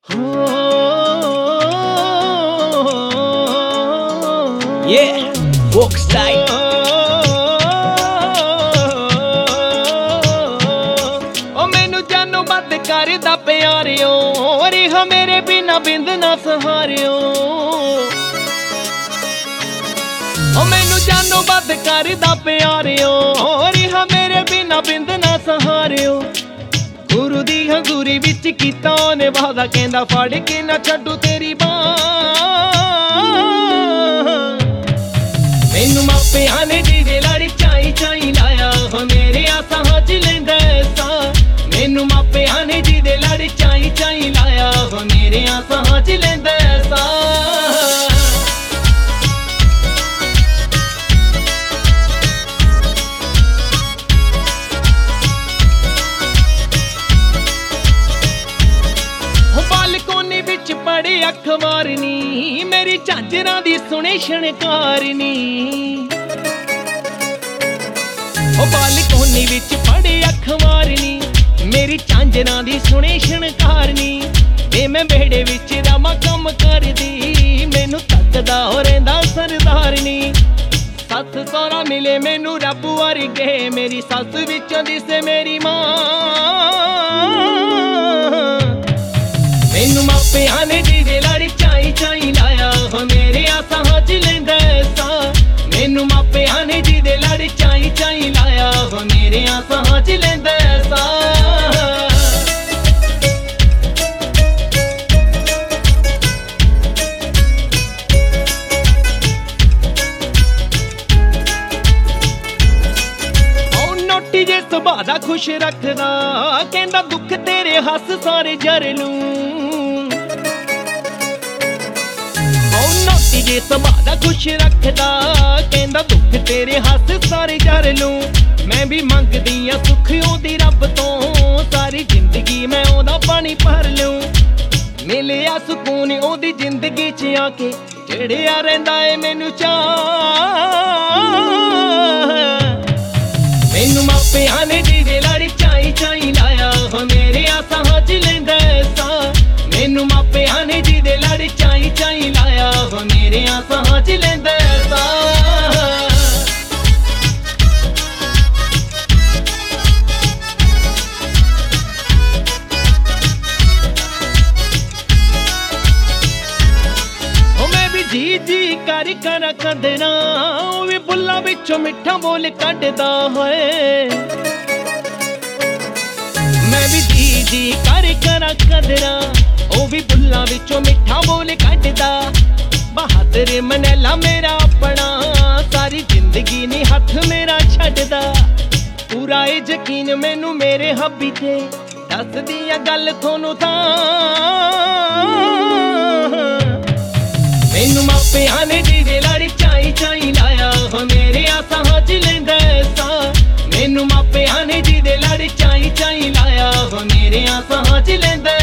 Yeah, walk style. ओ मैनू जानो बद करदा प्यारियो, रिहा मेरे बिना बिंद ना सहारियो। ओ मैनू जानो बद करदा प्यारियो, रिहा मेरे बिना बिंद ना सहारियो। गुरु दी हजूरी विच कीता ने वादा, कहंदा फड़ के ना छड्डू तेरी बांह। मैनू मापियां ने जीवे लड़ चाई चाई लाया, हो मेरे आसां च लैंदा सा। मैनू मापियां ने जीवे लड़ चाई चाई लाया, हो मेरे आसां च लैंदा सा। बालकोनी विच पढ़े अखबार नी, मेरी झांजरां दी सुने छणकार नी। ओ बालकोनी विच पढ़े अखबार नी, मेरी झांजरां दी सुने छणकार नी। ते मैं बेड़े विच रामा कम करदी, मैनू तकदा हो रहिंदा सरदार नी। सस सौरा मिले मैनू रब वर्गे, मेरी सस विचों दिसे मेरी मां। मैनू मापियां ने जीवे लड़ चाई चाई लाया, हो मेरे आसां च लैंदा सा। मैनू मापियां ने जीवे लड़ चाई चाई लाया, हो मेरे आसां च लैंदा सा। नोटी जे सुभा दा खुश रखदा, कहंदा दुख तेरे हस सारे जर लूं। नोटी जे सुभा दा खुश रखदा, कहंदा दुख तेरे हस सारे जर लूं। मैं भी मंगदी आ सुख ओदी रब तो, सारी जिंदगी मैं ओदा पानी भर लूं। मिलिया सुकून ओदी जिंदगी च आके, चढ़िया रहिंदा ए मैनू चाह। मैनू मापियां ने जीवे लड़ चाई चाई लाया, हो मेरे आसां च लैंदा सा। मैनू मापियां ने जीवे लड़ चाई चाई लाया, हो मेरे आसां च लैंदा सा। जी जी कर कर कदरा, वे बुल्ला विचों मिठा बोल कढ़दा होए। मैं भी जी जी कर कर कदरा, ओ भी बुल्ला विचों मिठा बोल कढ़दा। बहादुर मनैला मेरा अपना, सारी जिंदगी नी हथ मेरा छड्डदा। पूरा यकीन मैनू मेरे हब्बी ते, दसदी आ गल थोनू तां। मैनू मापियां ने जीवे लड़ चाई चाई लाया, हो मेरे आसां च लैंदा सा। मैनू मापियां ने जीवे लड़ चाई चाई लाया, हो मेरे आसां च लैंदा